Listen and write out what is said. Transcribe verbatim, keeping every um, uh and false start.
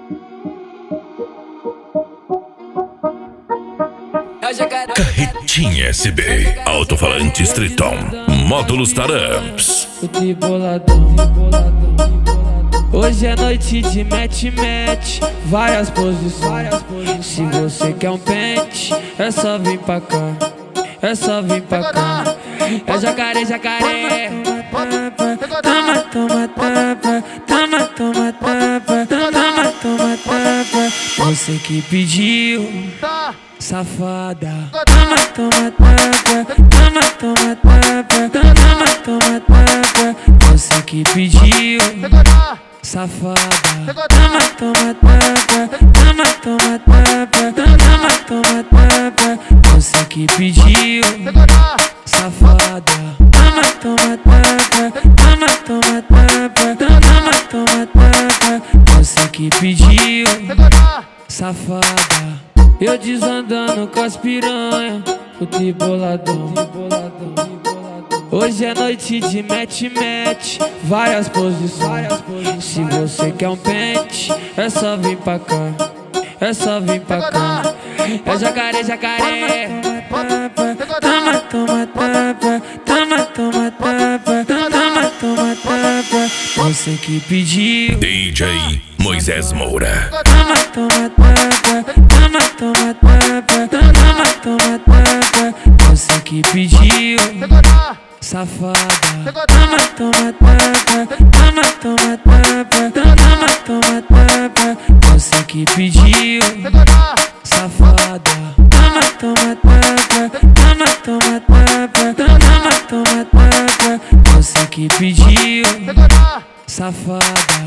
Carretinha S B, alto-falante Triton, módulos Taramps. Hoje é noite de match-match, várias posições. Se você quer um pente, é só vir pra cá, é só vir pra cá. É jacaré, jacaré. Toma, toma, tapa, toma, toma, tapa, toma, toma, tapa. Você que pediu, safada. Toma, toma, tapa, toma, toma, tapa, toma, toma, tapa. Você que pediu, safada. Toma, toma, tapa, toma, toma, tapa, toma, toma, tapa. Você que pediu, safada. Toma, toma, tapa, toma, toma, tapa, toma, toma, tapa. Você que pediu, safada. Eu desandando com as piranha, o triboladão. Hoje é noite de match-match, várias posições. Se você quer um pente, é só vir pra cá, é só vir pra cá. É jacaré, jacaré. Toma, toma, tapa, toma, toma, tapa, toma, toma, tapa. Você que pediu, D J Moisés Moura. toma, toma, tapa, toma, toma, tapa, toma, toma, tapa. Você que pediu, safada. Toma, toma, tapa, toma, toma, tapa, toma, toma, tapa. Você que pediu, safada. Toma, toma, tapa, toma, toma, tapa, toma, toma, tapa. Você que pediu, safada.